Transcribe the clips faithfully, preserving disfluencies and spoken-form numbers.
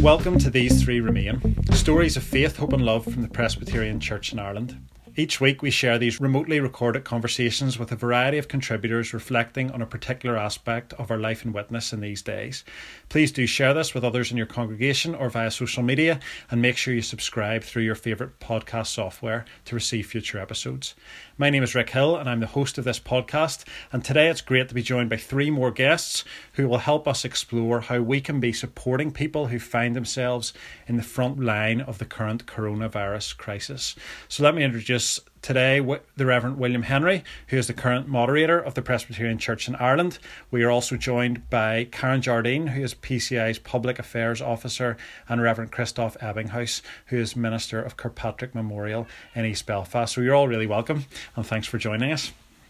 Welcome to These Three Remain, stories of faith, hope and love from the Presbyterian Church in Ireland. Each week we share these remotely recorded conversations with a variety of contributors reflecting on a particular aspect of our life and witness in these days. Please do share this with others in your congregation or via social media, and make sure you subscribe through your favourite podcast software to receive future episodes. My name is Rick Hill and I'm the host of this podcast, and today it's great to be joined by three more guests who will help us explore how we can be supporting people who find themselves in the front line of the current coronavirus crisis. So let me introduce today the Reverend William Henry, who is the current moderator of the Presbyterian Church in Ireland. We are also joined by Karen Jardine, who is P C I's Public Affairs Officer, and Reverend Christoph Ebbinghaus, who is Minister of Kirkpatrick Memorial in East Belfast. So you're all really welcome, and thanks for joining us.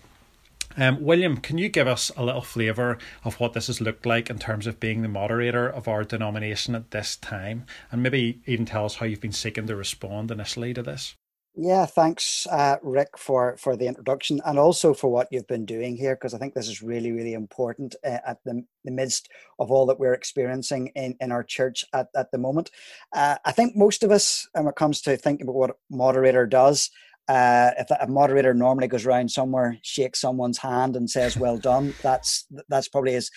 Um, William, can you give us a little flavour of what this has looked like in terms of being the moderator of our denomination at this time, and maybe even tell us how you've been seeking to respond initially to this? Yeah, thanks, uh, Rick, for, for the introduction, and also for what you've been doing here, because I think this is really, really important uh, at the, the midst of all that we're experiencing in, in our church at, at the moment. Uh, I think most of us, when it comes to thinking about what a moderator does, uh, if a moderator normally goes around somewhere, shakes someone's hand and says, well done, that's that's probably as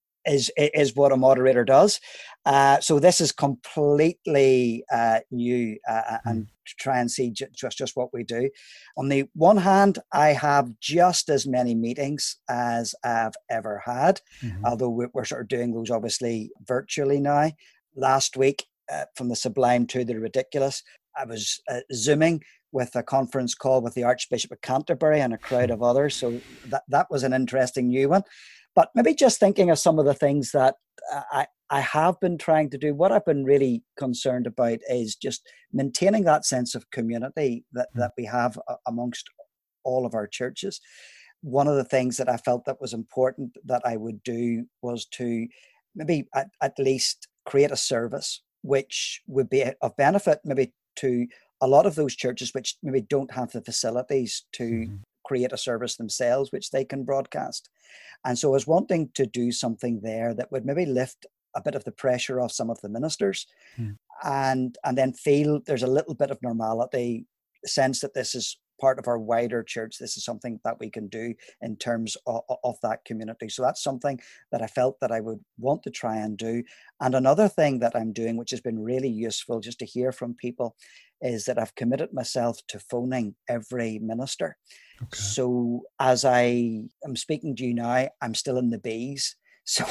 is is what a moderator does. Uh, so this is completely uh, new uh, and to try and see ju- just, just what we do. On the one hand, I have just as many meetings as I've ever had, mm-hmm. although we're, we're sort of doing those obviously virtually now. Last week, uh, from the sublime to the ridiculous, I was uh, Zooming with a conference call with the Archbishop of Canterbury and a crowd of others. So that, that was an interesting new one. But maybe just thinking of some of the things that I, I have been trying to do, what I've been really concerned about is just maintaining that sense of community that, that we have amongst all of our churches. One of the things that I felt that was important that I would do was to maybe at, at least create a service which would be of benefit maybe to a lot of those churches which maybe don't have the facilities to mm-hmm. create a service themselves which they can broadcast. And so I was wanting to do something there that would maybe lift a bit of the pressure off some of the ministers mm. and and then feel there's a little bit of normality, sense that this is part of our wider church. This is something that we can do in terms of, of that community. So that's something that I felt that I would want to try and do. And another thing that I'm doing, which has been really useful just to hear from people, is that I've committed myself to phoning every minister. Okay. So as I am speaking to you now, I'm still in the bees. So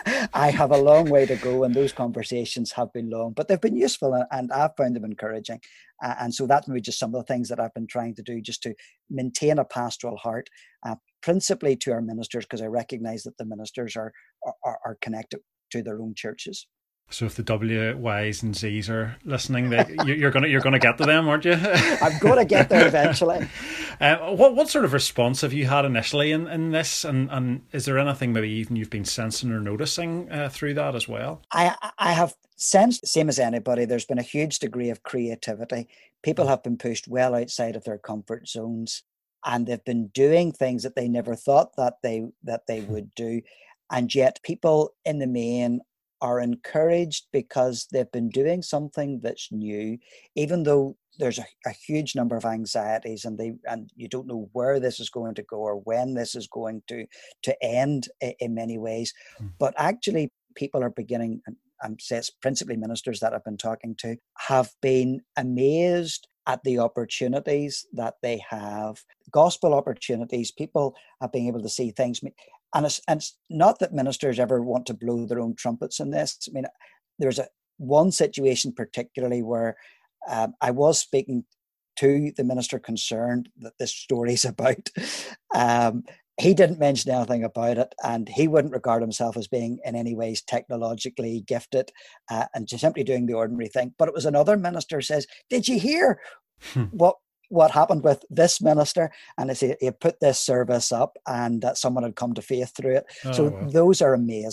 I have a long way to go, and those conversations have been long, but they've been useful, and I've found them encouraging. Uh, and so that's maybe just some of the things that I've been trying to do, just to maintain a pastoral heart, uh, principally to our ministers, because I recognize that the ministers are, are, are connected to their own churches. So if the W, Y's and Z's are listening, they, you're gonna you're gonna get to them, aren't you? I'm going to get there eventually. Uh, what what sort of response have you had initially in, in this, and, and is there anything maybe even you've been sensing or noticing uh, through that as well? I I have sensed, same as anybody, there's been a huge degree of creativity. People have been pushed well outside of their comfort zones, and they've been doing things that they never thought that they that they would do, and yet people in the main are encouraged because they've been doing something that's new, even though there's a, a huge number of anxieties and they and you don't know where this is going to go or when this is going to to end in, in many ways. Mm. But actually people are beginning, and I'm saying it's principally ministers that I've been talking to, have been amazed at the opportunities that they have, gospel opportunities. People have been able to see things. And it's, and it's not that ministers ever want to blow their own trumpets in this. I mean, there's a one situation particularly where um, I was speaking to the minister concerned that this story is about. Um, he didn't mention anything about it, and he wouldn't regard himself as being in any ways technologically gifted uh, and just simply doing the ordinary thing. But it was another minister who says, "Did you hear what?" what happened with this minister?" And he, he put this service up and uh, someone had come to faith through it. Oh, so wow. Those are amazing.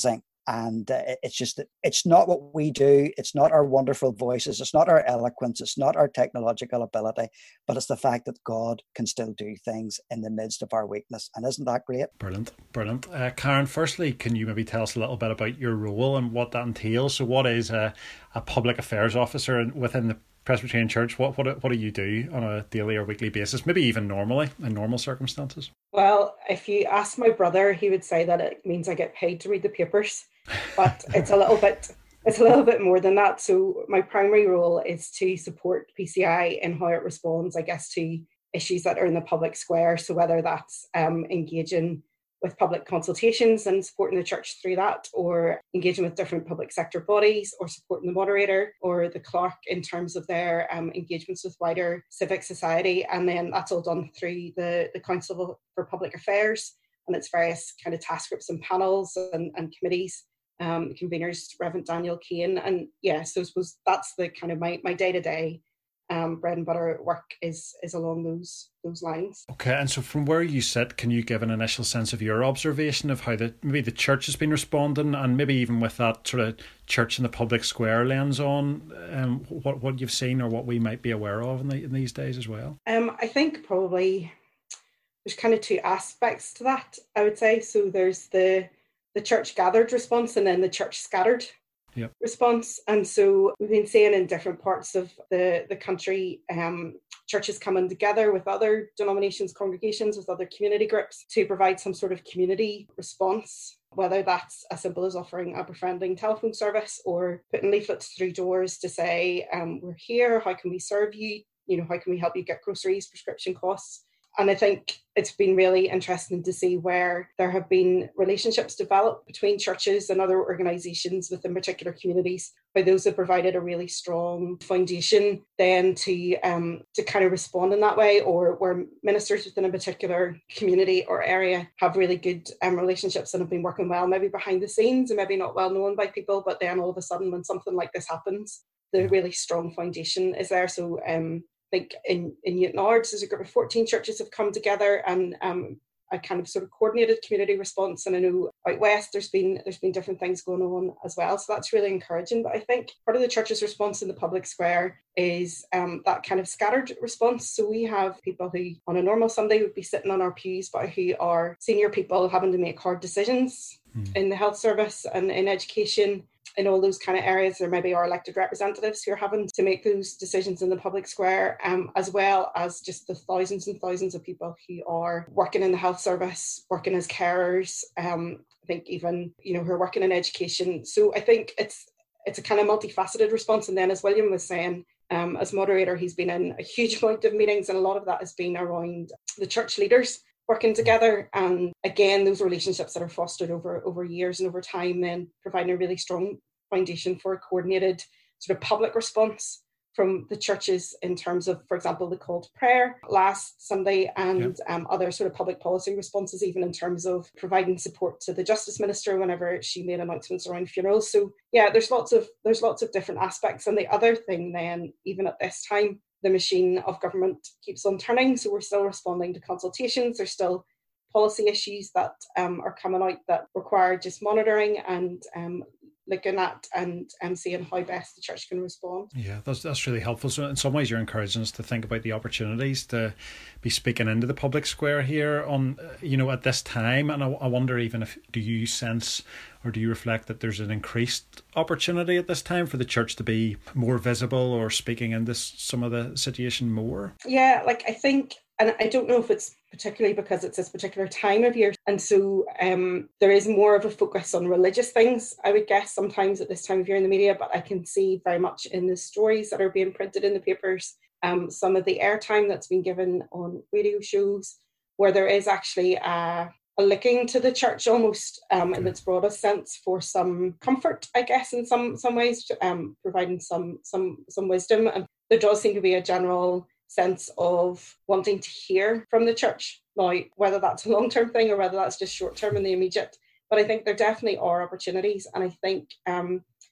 And uh, it's just that it's not what we do. It's not our wonderful voices. It's not our eloquence. It's not our technological ability, but it's the fact that God can still do things in the midst of our weakness. And isn't that great? Brilliant, brilliant. Uh, Karen, firstly, can you maybe tell us a little bit about your role and what that entails? So what is a, a public affairs officer within the Presbyterian Church? What, what what do you do on a daily or weekly basis, maybe even normally in normal circumstances? Well, if you ask my brother, he would say that it means I get paid to read the papers, but it's a little bit it's a little bit more than that. So my primary role is to support P C I in how it responds, I guess, to issues that are in the public square. So whether that's um, engaging with public consultations and supporting the church through that, or engaging with different public sector bodies, or supporting the moderator or the clerk in terms of their um, engagements with wider civic society. And then that's all done through the, the Council for Public Affairs and its various kind of task groups and panels and, and committees. Um, conveners, Reverend Daniel Kane. And yeah, so I suppose that's the kind of my, my day-to-day Um, bread and butter work is is along those those lines. Okay, and so from where you sit, can you give an initial sense of your observation of how the maybe the church has been responding, and maybe even with that sort of church in the public square lens on, um, what what you've seen or what we might be aware of in, the, in these days as well? Um, I think probably there's kind of two aspects to that, I would say. So there's the the church gathered response and then the church scattered Yep. response. And so we've been seeing in different parts of the, the country, um, churches coming together with other denominations, congregations, with other community groups to provide some sort of community response, whether that's as simple as offering a befriending telephone service or putting leaflets through doors to say, um, we're here, how can we serve you? You know, how can we help you get groceries, prescription costs? And I think it's been really interesting to see where there have been relationships developed between churches and other organisations within particular communities, where those have provided a really strong foundation then to um, to kind of respond in that way, or where ministers within a particular community or area have really good um, relationships and have been working well, maybe behind the scenes and maybe not well known by people, but then all of a sudden when something like this happens, the really strong foundation is there. So um I think in, in Newton Ards, there's a group of fourteen churches have come together and um, a kind of sort of coordinated community response. And I know out west, there's been there's been different things going on as well. So that's really encouraging. But I think part of the church's response in the public square is um, that kind of scattered response. So we have people who on a normal Sunday would be sitting on our pews, but who are senior people having to make hard decisions mm. in the health service and in education. In all those kind of areas, there maybe are elected representatives who are having to make those decisions in the public square, um, as well as just the thousands and thousands of people who are working in the health service, working as carers, um, I think even, you know, who are working in education. So I think it's it's a kind of multifaceted response. And then as William was saying, um, as moderator, he's been in a huge amount of meetings, and a lot of that has been around the church leaders working together. And again, those relationships that are fostered over, over years and over time, then providing a really strong foundation for a coordinated sort of public response from the churches in terms of, for example, the call to prayer last Sunday and yep. um, other sort of public policy responses, even in terms of providing support to the Justice Minister whenever she made announcements around funerals. So yeah, there's lots of there's lots of different aspects. And the other thing then, even at this time, the machine of government keeps on turning. So we're still responding to consultations. There's still policy issues that um, are coming out that require just monitoring and um, looking at and, and seeing how best the church can respond. Yeah, that's that's really helpful. So in some ways you're encouraging us to think about the opportunities to be speaking into the public square here on, you know, at this time. And I, I wonder even if, do you sense or do you reflect that there's an increased opportunity at this time for the church to be more visible or speaking into some of the situation more? Yeah, like I think, and I don't know if it's particularly because it's this particular time of year. And so um, there is more of a focus on religious things, I would guess, sometimes at this time of year in the media, but I can see very much in the stories that are being printed in the papers, um, some of the airtime that's been given on radio shows, where there is actually a, a looking to the church almost um, in its broadest sense for some comfort, I guess, in some some ways, um, providing some some some wisdom. And there does seem to be a general sense of wanting to hear from the church. Now, whether that's a long-term thing or whether that's just short-term in the immediate, but I think there definitely are opportunities. And I think um,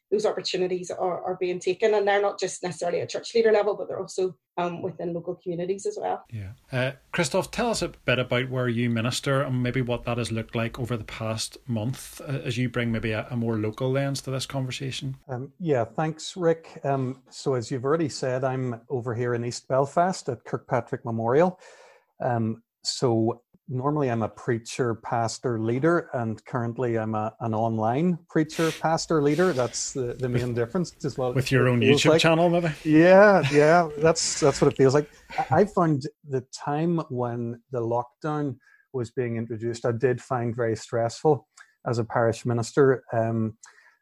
those opportunities are, are being taken, and they're not just necessarily at church leader level, but they're also um, within local communities as well. Yeah. Uh, Christoph, tell us a bit about where you minister and maybe what that has looked like over the past month uh, as you bring maybe a, a more local lens to this conversation. Um, yeah, thanks, Rick. Um, so as you've already said, I'm over here in East Belfast at Kirkpatrick Memorial. Um, so normally I'm a preacher, pastor, leader, and currently I'm a, an online preacher, pastor, leader. That's the, the main difference as well. With your own YouTube like. channel, maybe? Yeah, yeah, that's that's what it feels like. I found the time when the lockdown was being introduced, I did find very stressful as a parish minister. Um,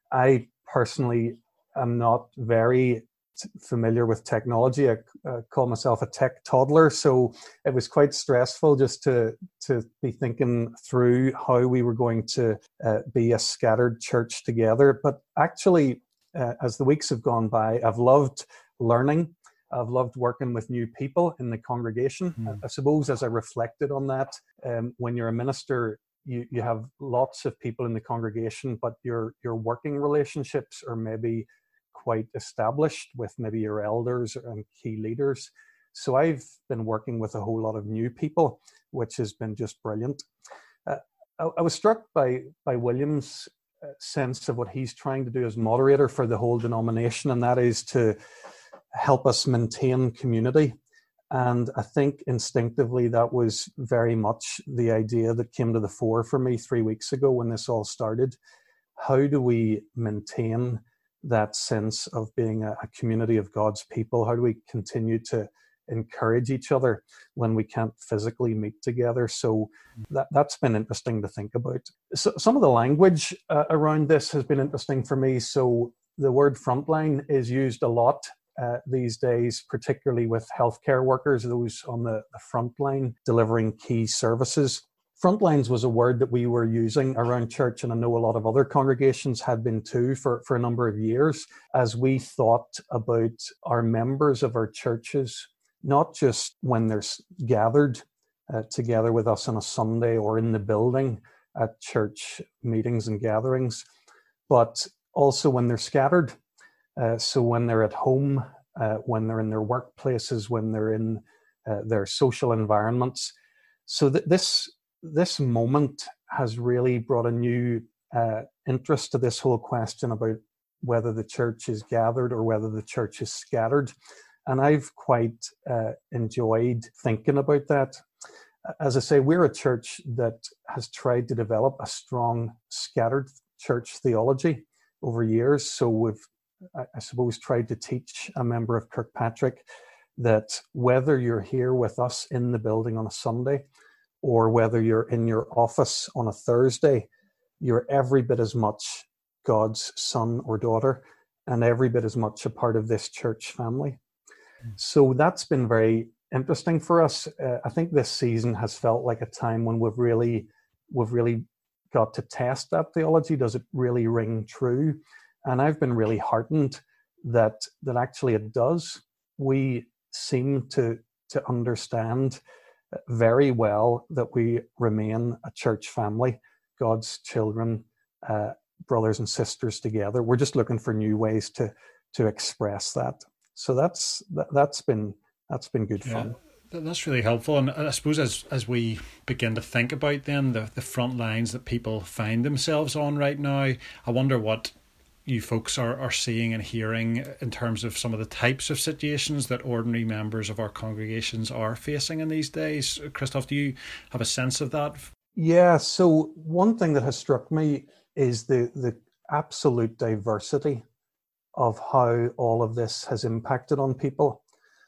I personally am not very familiar with technology. I uh, call myself a tech toddler, so it was quite stressful just to to be thinking through how we were going to uh, be a scattered church together. But actually, uh, as the weeks have gone by, I've loved learning. I've loved working with new people in the congregation. Mm. I, I suppose as I reflected on that, um, when you're a minister, you, you have lots of people in the congregation, but your your working relationships are maybe quite established with maybe your elders and key leaders. So I've been working with a whole lot of new people, which has been just brilliant. Uh, I, I was struck by, by William's sense of what he's trying to do as moderator for the whole denomination, and that is to help us maintain community. And I think instinctively that was very much the idea that came to the fore for me three weeks ago when this all started. How do we maintain that sense of being a, a community of God's people? How do we continue to encourage each other when we can't physically meet together? So that, that's been interesting to think about. So some of the language uh, around this has been interesting for me. So the word frontline is used a lot uh, these days, particularly with healthcare workers, those on the, the front line delivering key services. Frontlines was a word that we were using around church, and I know a lot of other congregations had been too for, for a number of years, as we thought about our members of our churches, not just when they're gathered uh, together with us on a Sunday or in the building at church meetings and gatherings, but also when they're scattered. Uh, so when they're at home, uh, when they're in their workplaces, when they're in uh, their social environments. So th- this This moment has really brought a new uh, interest to this whole question about whether the church is gathered or whether the church is scattered. And I've quite uh, enjoyed thinking about that. As I say, we're a church that has tried to develop a strong scattered church theology over years. So we've, I suppose, tried to teach a member of Kirkpatrick that whether you're here with us in the building on a Sunday, or whether you're in your office on a Thursday, you're every bit as much God's son or daughter and every bit as much a part of this church family. Mm. So that's been very interesting for us. Uh, I think this season has felt like a time when we've really, we've really got to test that theology. Does it really ring true? And I've been really heartened that that actually it does. We seem to to understand very well that we remain a church family, God's children, uh, brothers and sisters together. We're just looking for new ways to to express that. So that's that, that's been that's been good yeah, fun. That's really helpful. And I suppose as as we begin to think about then the the front lines that people find themselves on right now, I wonder what you folks are, are seeing and hearing in terms of some of the types of situations that ordinary members of our congregations are facing in these days. Christoph, do you have a sense of that? Yeah, so one thing that has struck me is the, the absolute diversity of how all of this has impacted on people.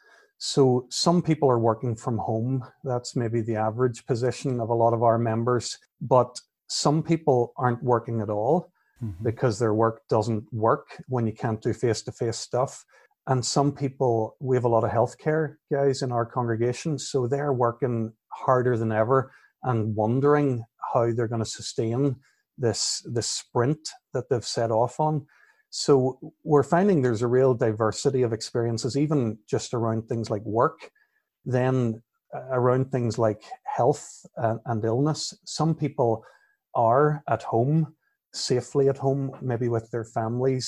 So some people are working from home. That's maybe the average position of a lot of our members, but some people aren't working at all. Mm-hmm. Because their work doesn't work when you can't do face-to-face stuff. And some people, we have a lot of healthcare guys in our congregation, so they're working harder than ever and wondering how they're going to sustain this, this sprint that they've set off on. So we're finding there's a real diversity of experiences, even just around things like work, then around things like health and, and illness. Some people are at home, safely at home, maybe with their families,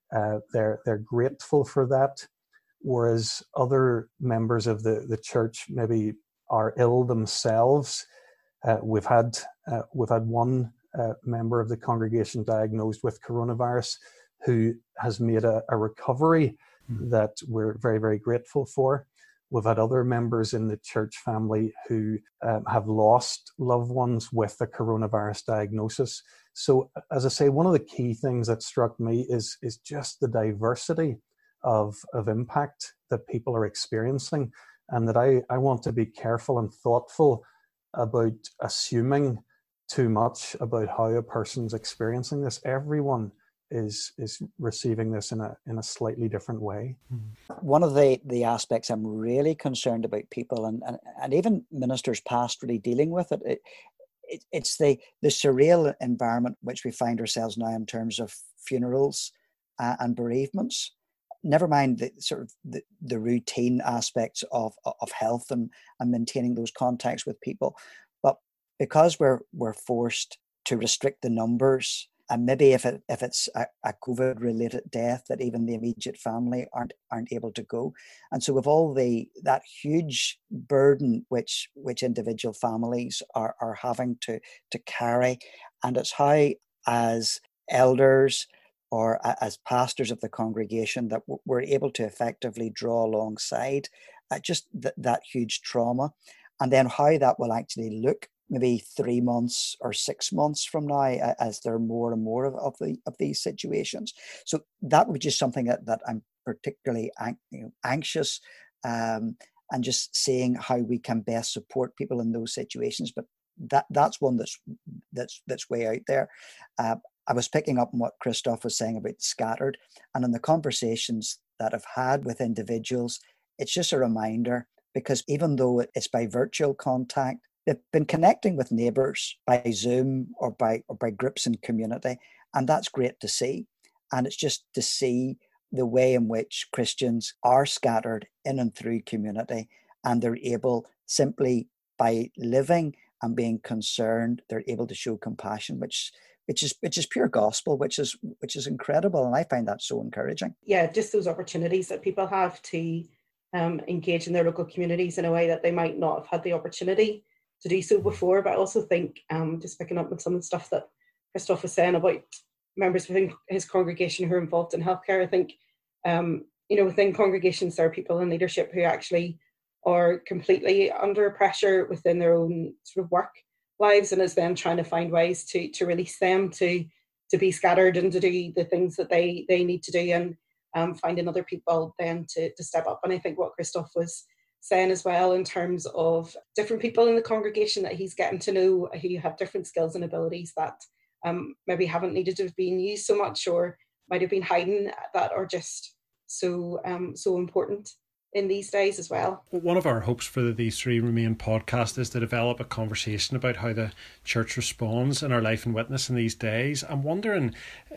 Uh, they're they're grateful for that, whereas other members of the, the church maybe are ill themselves. Uh, we've had uh, we've had one uh, member of the congregation diagnosed with coronavirus who has made a, a recovery mm. that we're very, very grateful for. We've had other members in the church family who um, have lost loved ones with the coronavirus diagnosis. So, as I say, one of the key things that struck me is, is just the diversity of, of impact that people are experiencing, and that I, I want to be careful and thoughtful about assuming too much about how a person's experiencing this. Everyone is is receiving this in a in a slightly different way. One of the the aspects I'm really concerned about people and and, and even ministers pastorally dealing with it, it, it it's the the surreal environment which we find ourselves now in terms of funerals uh, and bereavements. Never mind the sort of the, the routine aspects of of health and and maintaining those contacts with people, but because we're we're forced to restrict the numbers. And maybe if it if it's a, a COVID-related death, that even the immediate family aren't aren't able to go, and so with all the that huge burden which which individual families are are having to to carry, and it's how as elders or as pastors of the congregation that we're able to effectively draw alongside uh, just th- that huge trauma, and then how that will actually look maybe three months or six months from now, as there are more and more of, of the of these situations. So that would be just something that, that I'm particularly ang- you know, anxious um, and just seeing how we can best support people in those situations. But that that's one that's that's that's way out there. Uh, I was picking up on what Christoph was saying about scattered, and in the conversations that I've had with individuals, it's just a reminder, because even though it's by virtual contact, they've been connecting with neighbours by Zoom or by or by groups in community, and that's great to see. And it's just to see the way in which Christians are scattered in and through community, and they're able, simply by living and being concerned, they're able to show compassion, which which is which is pure gospel, which is which is incredible, and I find that so encouraging. Yeah, just those opportunities that people have to um, engage in their local communities in a way that they might not have had the opportunity to do so before. But I also think, um, just picking up on some of the stuff that Christoph was saying about members within his congregation who are involved in healthcare, I think, um, you know, within congregations there are people in leadership who actually are completely under pressure within their own sort of work lives, and is then trying to find ways to to release them to to be scattered and to do the things that they they need to do, and um, finding other people then to to step up. And I think what Christoph was saying as well, in terms of different people in the congregation that he's getting to know who have different skills and abilities that um, maybe haven't needed to have been used so much, or might have been hiding, that are just so um, so important in these days as well. One of our hopes for the These Three Remain podcast is to develop a conversation about how the church responds in our life and witness in these days. I'm wondering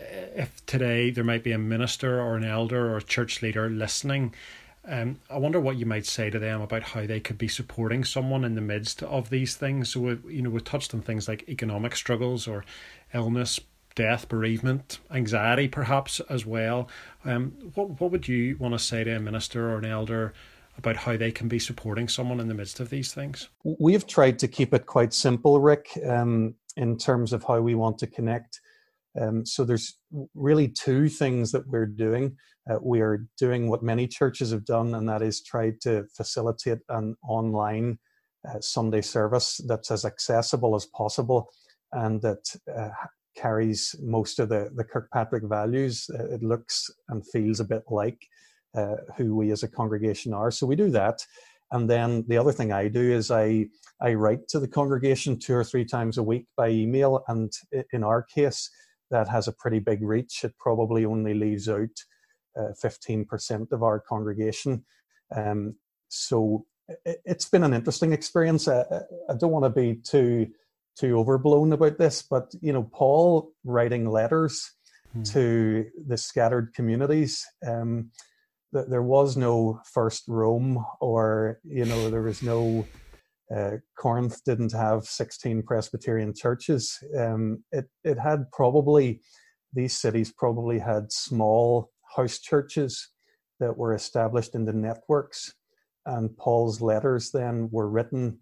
if today there might be a minister or an elder or a church leader listening. Um, I wonder what you might say to them about how they could be supporting someone in the midst of these things. So, we, you know, we touched on things like economic struggles or illness, death, bereavement, anxiety perhaps as well. Um, what what would you want to say to a minister or an elder about how they can be supporting someone in the midst of these things? We've tried to keep it quite simple, Rick, um, in terms of how we want to connect. Um, so there's really two things that we're doing. Uh, we are doing what many churches have done, and that is try to facilitate an online uh, Sunday service that's as accessible as possible, and that uh, carries most of the, the Kirkpatrick values. Uh, it looks and feels a bit like uh, who we as a congregation are. So we do that. And then the other thing I do is I, I write to the congregation two or three times a week by email. And in our case, that has a pretty big reach. It probably only leaves out uh, fifteen percent of our congregation. Um, so it, it's been an interesting experience. I, I don't want to be too too overblown about this, but you know, Paul writing letters hmm. to the scattered communities, um, th- there was no first Rome, or you know, there was no uh, Corinth didn't have sixteen Presbyterian churches. Um, it it had probably these cities probably had small house churches that were established into networks. And Paul's letters then were written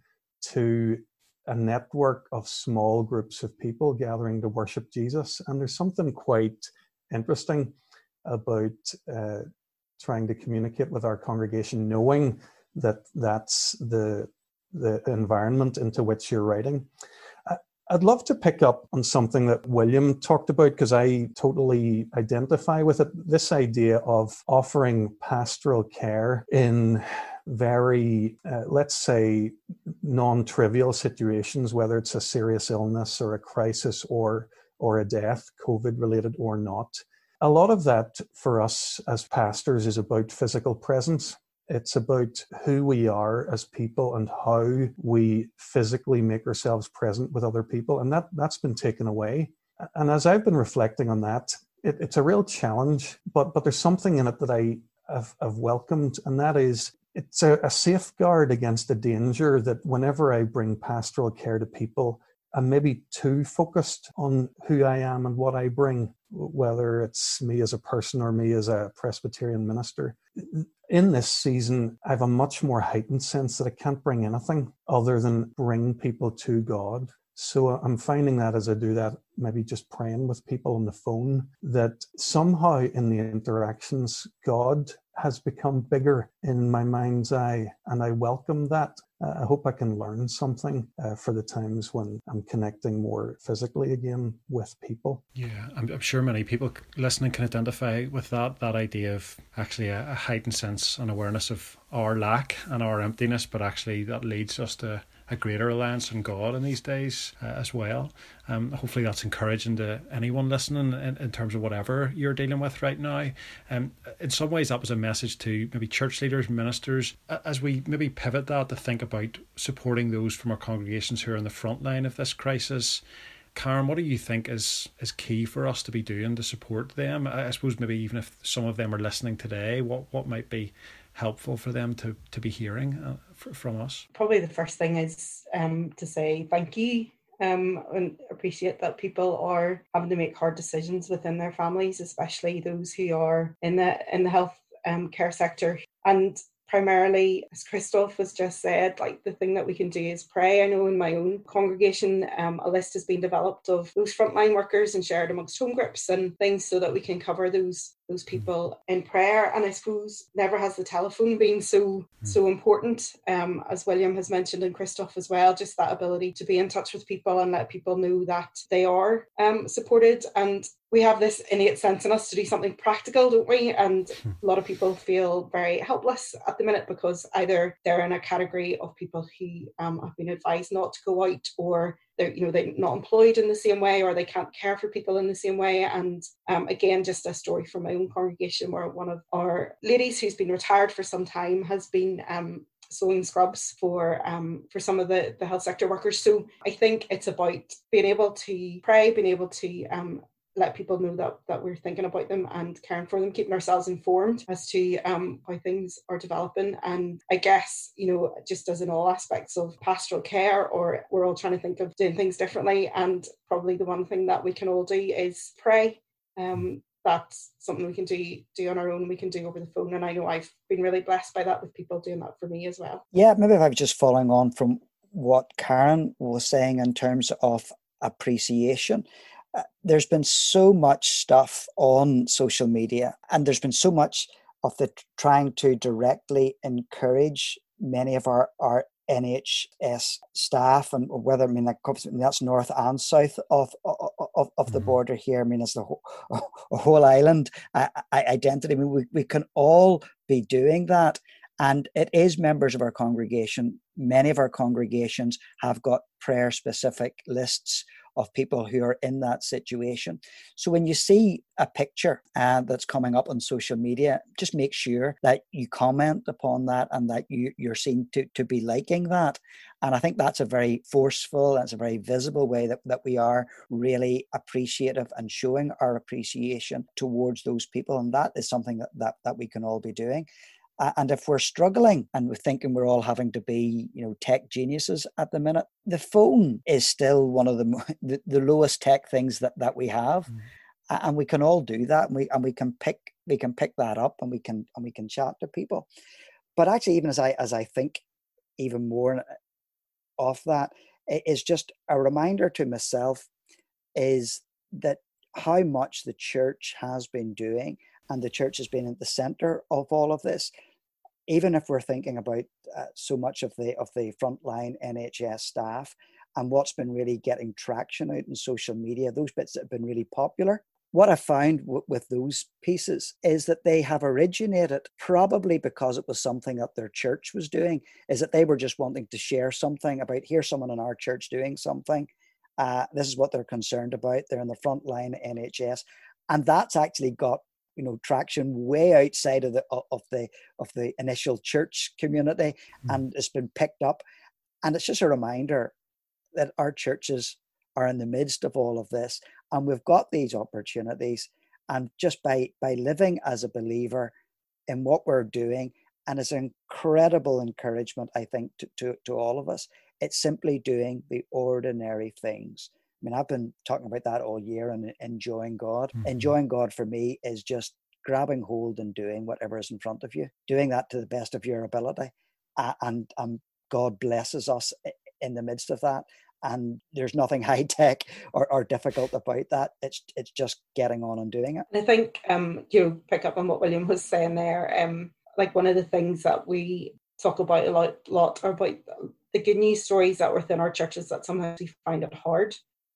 to a network of small groups of people gathering to worship Jesus. And there's something quite interesting about uh, trying to communicate with our congregation, knowing that that's the, the environment into which you're writing. I'd love to pick up on something that William talked about, because I totally identify with it. This idea of offering pastoral care in very, uh, let's say, non-trivial situations, whether it's a serious illness or a crisis or, or a death, COVID-related or not. A lot of that for us as pastors is about physical presence. It's about who we are as people and how we physically make ourselves present with other people. And that, that's been taken away. And as I've been reflecting on that, it, it's a real challenge, but, but there's something in it that I have, have welcomed. And that is, it's a, a safeguard against the danger that whenever I bring pastoral care to people, I'm maybe too focused on who I am and what I bring, whether it's me as a person or me as a Presbyterian minister. In this season, I have a much more heightened sense that I can't bring anything other than bring people to God. So I'm finding that as I do that, maybe just praying with people on the phone, that somehow in the interactions, God has become bigger in my mind's eye, and I welcome that. Uh, I hope I can learn something uh, for the times when I'm connecting more physically again with people. Yeah, I'm, I'm sure many people listening can identify with that, that idea of actually a, a heightened sense and awareness of our lack and our emptiness, but actually that leads us to a greater reliance on God in these days uh, as well. Um, hopefully that's encouraging to anyone listening in, in terms of whatever you're dealing with right now. Um, in some ways that was a message to maybe church leaders, ministers, as we maybe pivot that to think about supporting those from our congregations who are in the front line of this crisis. Karen, what do you think is, is key for us to be doing to support them? I suppose maybe even if some of them are listening today, what, what might be helpful for them to, to be hearing uh, f- from us? Probably the first thing is um, to say thank you um, and appreciate that people are having to make hard decisions within their families, especially those who are in the in the health um, care sector. And primarily, as Christoph has just said, like the thing that we can do is pray. I know in my own congregation, um, a list has been developed of those frontline workers and shared amongst home groups and things so that we can cover those those people in prayer. And I suppose never has the telephone been so so important, um, as William has mentioned and Christoph as well, just that ability to be in touch with people and let people know that they are um, supported. And we have this innate sense in us to do something practical, don't we? And a lot of people feel very helpless at the minute because either they're in a category of people who um, have been advised not to go out, or they're, you know, they're not employed in the same way, or they can't care for people in the same way. And um, again, just a story from my own congregation where one of our ladies who's been retired for some time has been um, sewing scrubs for um, for some of the, the health sector workers. So I think it's about being able to pray, being able to um, let people know that that we're thinking about them and caring for them, keeping ourselves informed as to um, how things are developing. And I guess, you know, just as in all aspects of pastoral care, or we're all trying to think of doing things differently. And probably the one thing that we can all do is pray. Um, that's something we can do do on our own, we can do over the phone. And I know I've been really blessed by that with people doing that for me as well. Yeah, maybe if I was just following on from what Karen was saying in terms of appreciation. Uh, there's been so much stuff on social media, and there's been so much of the trying to directly encourage many of our, our N H S staff, and whether, I mean, like, that's north and south of of, of the border here. I mean, it's the whole, a whole island uh, identity. I mean, we, we can all be doing that. And it is members of our congregation. Many of our congregations have got prayer specific lists of people who are in that situation. So when you see a picture uh, that's coming up on social media, just make sure that you comment upon that and that you, you're seen to, to be liking that. And I think that's a very forceful, that's a very visible way that, that we are really appreciative and showing our appreciation towards those people. And that is something that, that, that we can all be doing. Uh, and if we're struggling and we're thinking we're all having to be, you know, tech geniuses at the minute, the phone is still one of the the, the lowest tech things that, that we have. Mm. and we can all do that, and we and we can pick we can pick that up, and we can and we can chat to people. But actually, even as I as I think even more of that, it is just a reminder to myself is that how much the church has been doing, and the church has been at the center of all of this. Even if we're thinking about uh, so much of the of the frontline N H S staff and what's been really getting traction out in social media, those bits that have been really popular. What I found w- with those pieces is that they have originated probably because it was something that their church was doing, is that they were just wanting to share something about, here's someone in our church doing something. Uh, this is what they're concerned about. They're in the front line N H S. And that's actually got, you know, traction way outside of the of the of the initial church community, mm. and it's been picked up. And it's just a reminder that our churches are in the midst of all of this, and we've got these opportunities. And just by by living as a believer in what we're doing, and it's an incredible encouragement, I think, to, to, to all of us. It's simply doing the ordinary things. I mean, I've been talking about that all year, and enjoying God. Mm-hmm. Enjoying God for me is just grabbing hold and doing whatever is in front of you, doing that to the best of your ability. Uh, and, and God blesses us in the midst of that. And there's nothing high tech or, or difficult about that. It's it's just getting on and doing it. I think, um, you know, pick up on what William was saying there. Um, like one of the things that we talk about a lot, lot are about the good news stories that are within our churches that sometimes we find it hard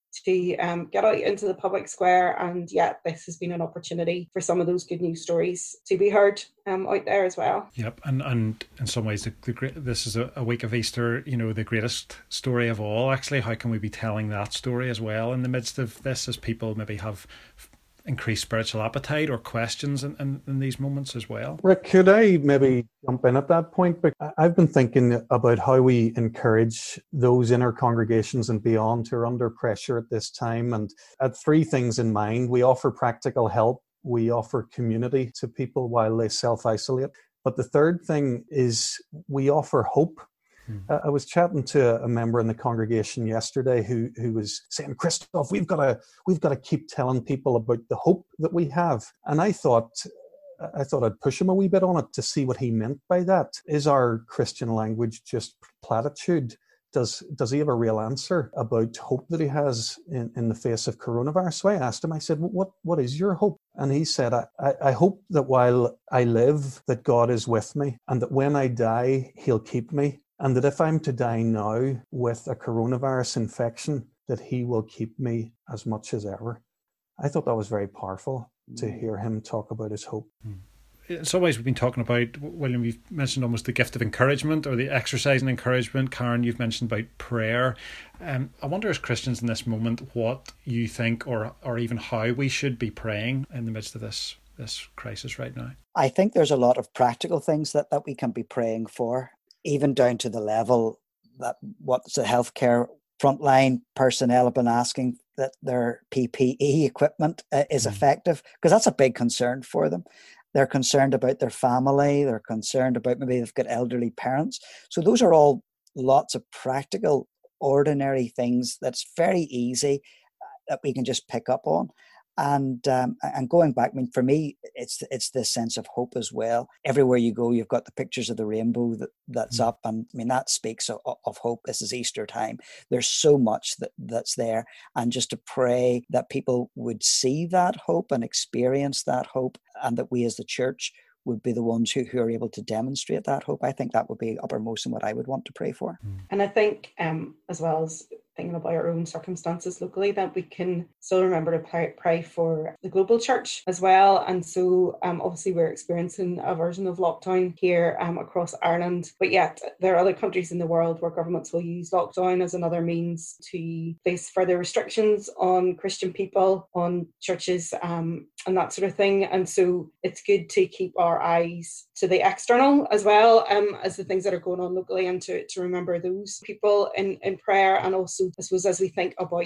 to um, get out into the public square, and yet this has been an opportunity for some of those good news stories to be heard um, out there as well. Yep, and and in some ways, the, the great, this is a, a week of Easter, you know, the greatest story of all. Actually, how can we be telling that story as well in the midst of this, as people maybe have increased spiritual appetite or questions in, in, in these moments as well? Rick, could I maybe jump in at that point? But I've been thinking about how we encourage those inner congregations and beyond who are under pressure at this time, and had three things in mind. We offer practical help, we offer community to people while they self-isolate, but the third thing is we offer hope. Hmm. Uh, I was chatting to a member in the congregation yesterday who who was saying, Christoph, we've got to we've got to keep telling people about the hope that we have. And I thought I thought I'd push him a wee bit on it to see what he meant by that. Is our Christian language just platitude? Does does he have a real answer about hope that he has in, in the face of coronavirus? So I asked him, I said, what what is your hope? And he said, I, I, I hope that while I live, that God is with me, and that when I die, he'll keep me. And that if I'm to die now with a coronavirus infection, that he will keep me as much as ever. I thought that was very powerful mm. to hear him talk about his hope. Mm. In some ways, we've been talking about, William, you've mentioned almost the gift of encouragement, or the exercise in encouragement. Karen, you've mentioned about prayer. Um, I wonder, as Christians in this moment, what you think, or or even how we should be praying in the midst of this this crisis right now. I think there's a lot of practical things that, that we can be praying for, even down to the level that what's the healthcare frontline personnel have been asking that their P P E equipment uh, is mm. effective, because that's a big concern for them. They're concerned about their family. They're concerned about maybe they've got elderly parents. So those are all lots of practical, ordinary things that's very easy that we can just pick up on. And um, and going back, I mean, for me, it's it's this sense of hope as well. Everywhere you go, you've got the pictures of the rainbow that, that's mm. up, and I mean that speaks of, of hope. This is Easter time. There's so much that, that's there, and just to pray that people would see that hope and experience that hope, and that we as the church would be the ones who, who are able to demonstrate that hope. I think that would be uppermost in what I would want to pray for. And I think, um, as well as thinking about our own circumstances locally, that we can still remember to pray, pray for the global church as well. And so um, obviously we're experiencing a version of lockdown here um, across Ireland, but yet there are other countries in the world where governments will use lockdown as another means to place further restrictions on Christian people, on churches um, and that sort of thing. And so it's good to keep our eyes to the external as well um, as the things that are going on locally, and to, to remember those people in, in prayer. And also, I suppose, as we think about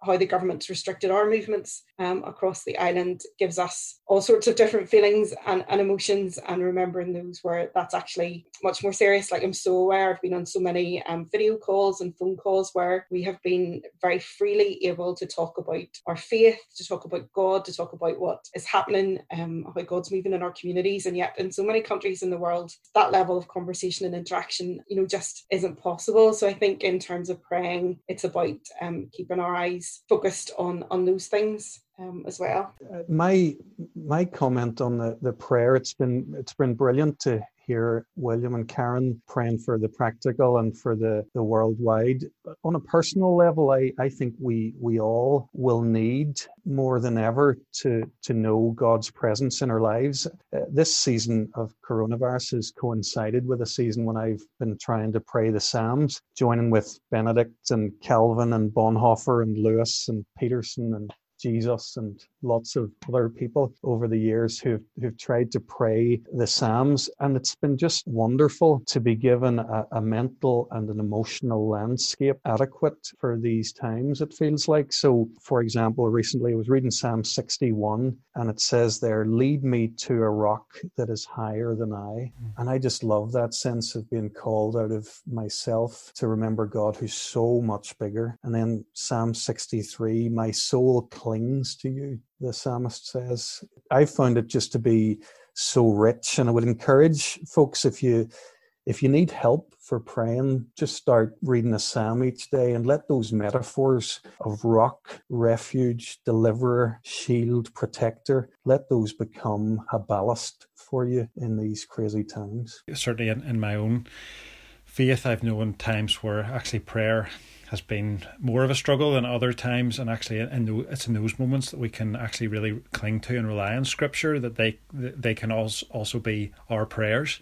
how the government's restricted our movements um, across the island gives us all sorts of different feelings and, and emotions, and remembering those where that's actually much more serious. Like, I'm so aware, I've been on so many um, video calls and phone calls where we have been very freely able to talk about our faith, to talk about God, to talk about what is happening, um, how God's moving in our communities. And yet in so many countries in the world, that level of conversation and interaction, you know, just isn't possible. So I think in terms of praying, it's about um, keeping our eyes focused on, on those things. Um, as well. Uh, my my comment on the, the prayer, it's been it's been brilliant to hear William and Karen praying for the practical and for the, the worldwide. But on a personal level, I, I think we we all will need more than ever to, to know God's presence in our lives. Uh, this season of coronavirus has coincided with a season when I've been trying to pray the Psalms, joining with Benedict and Calvin and Bonhoeffer and Lewis and Peterson and Jesus and lots of other people over the years who've, who've tried to pray the Psalms. And it's been just wonderful to be given a, a mental and an emotional landscape adequate for these times, it feels like. So, for example, recently I was reading Psalm sixty-one, and it says there, lead me to a rock that is higher than I. And I just love that sense of being called out of myself to remember God who's so much bigger. And then Psalm sixty-three, my soul clings to you, the psalmist says. I found it just to be so rich, and I would encourage folks, if you if you need help for praying, just start reading a psalm each day and let those metaphors of rock, refuge, deliverer, shield, protector, let those become a ballast for you in these crazy times. Certainly in, in my own faith, I've known times where actually prayer has been more of a struggle than other times, and actually in the, it's in those moments that we can actually really cling to and rely on Scripture, that they they can also also be our prayers,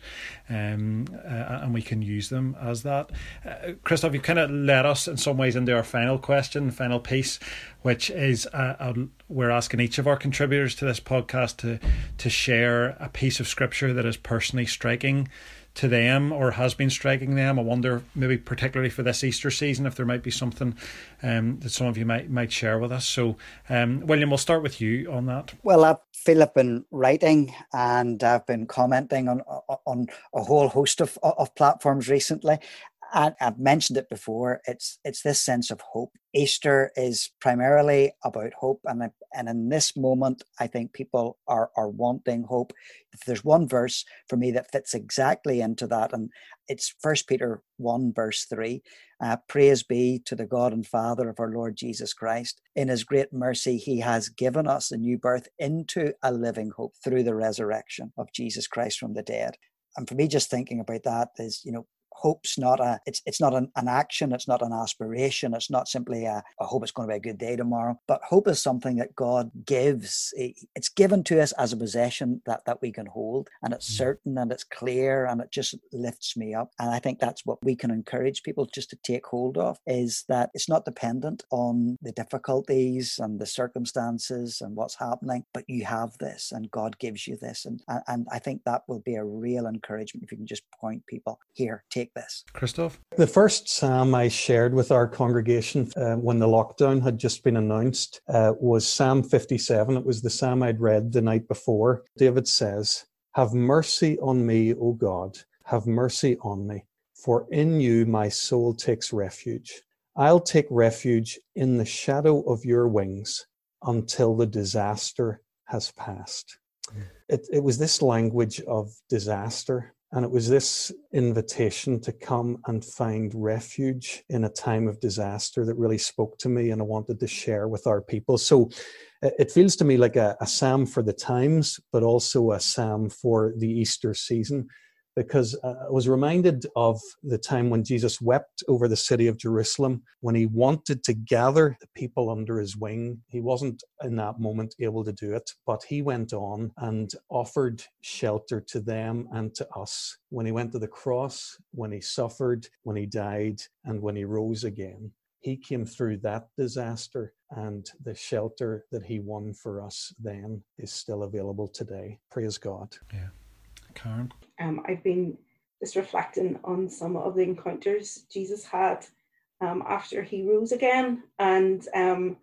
um, uh, and we can use them as that. Uh, Christoph, you kind of led us in some ways into our final question, final piece, which is uh, uh, we're asking each of our contributors to this podcast to to share a piece of Scripture that is personally striking to them or has been striking them. I wonder, maybe particularly for this Easter season, if there might be something um, that some of you might might share with us. So, um, William, we'll start with you on that. Well, I feel I've been writing and I've been commenting on on a whole host of of platforms recently. And I've mentioned it before, it's it's this sense of hope. Easter is primarily about hope. And, and in this moment, I think people are, are wanting hope. If there's one verse for me that fits exactly into that, and it's First Peter one, verse three. Uh, Praise be to the God and Father of our Lord Jesus Christ. In his great mercy, he has given us a new birth into a living hope through the resurrection of Jesus Christ from the dead. And for me, just thinking about that is, you know, hope's not a it's it's not an, an action, it's not an aspiration, it's not simply a I hope it's going to be a good day tomorrow, but hope is something that God gives. It's given to us as a possession that that we can hold, and it's certain and it's clear and it just lifts me up. And I think that's what we can encourage people just to take hold of, is that it's not dependent on the difficulties and the circumstances and what's happening, but you have this and God gives you this, and and I think that will be a real encouragement if you can just point people here, take this. Christoph? The first psalm I shared with our congregation uh, when the lockdown had just been announced uh, was Psalm fifty-seven. It was the psalm I'd read the night before. David says, "Have mercy on me, O God, have mercy on me, for in you my soul takes refuge. I'll take refuge in the shadow of your wings until the disaster has passed." Mm. It, it was this language of disaster. And it was this invitation to come and find refuge in a time of disaster that really spoke to me, and I wanted to share with our people. So it feels to me like a, a psalm for the times, but also a psalm for the Easter season, because I was reminded of the time when Jesus wept over the city of Jerusalem, when he wanted to gather the people under his wing. He wasn't in that moment able to do it, but he went on and offered shelter to them and to us. When he went to the cross, when he suffered, when he died, and when he rose again, he came through that disaster, and the shelter that he won for us then is still available today. Praise God. Yeah. Karen? Um, I've been just reflecting on some of the encounters Jesus had um, after he rose again, and um,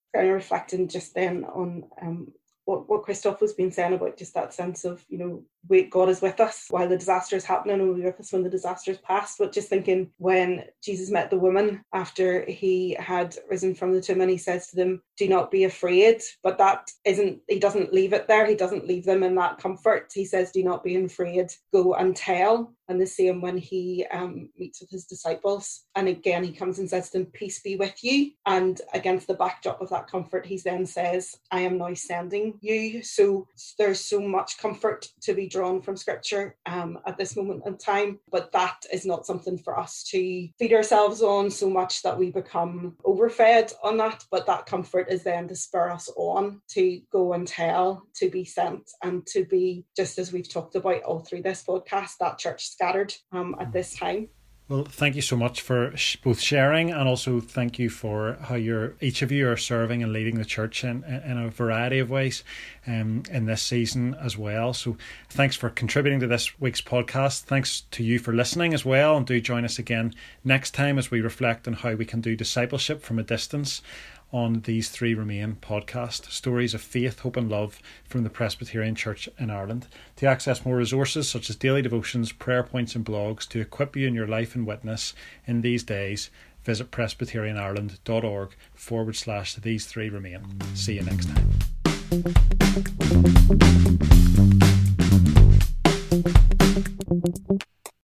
kind of reflecting just then on um, what, what Christoph was been saying about just that sense of, you know, wait, God is with us while the disaster is happening, and will be with us when the disaster is past. But just thinking, when Jesus met the woman after he had risen from the tomb, and he says to them, do not be afraid. But that isn't, he doesn't leave it there. He doesn't leave them in that comfort. He says, do not be afraid, go and tell. And the same when he um, meets with his disciples. And again, he comes and says to them, peace be with you. And against the backdrop of that comfort, he then says, I am now sending you. So there's so much comfort to be drawn from Scripture um, at this moment in time. But that is not something for us to feed ourselves on so much that we become overfed on that. But that comfort is then to spur us on to go and tell, to be sent, and to be, just as we've talked about all through this podcast, that church scattered um, at this time. Well, thank you so much for sh- both sharing, and also thank you for how you're each of you are serving and leading the church in, in a variety of ways um, in this season as well. So thanks for contributing to this week's podcast. Thanks to you for listening as well, and do join us again next time as we reflect on how we can do discipleship from a distance on These Three Remain podcast, stories of faith, hope and love from the Presbyterian Church in Ireland. To access more resources such as daily devotions, prayer points and blogs to equip you in your life and witness in these days, visit presbyterianireland.org forward slash These Three Remain. See you next time.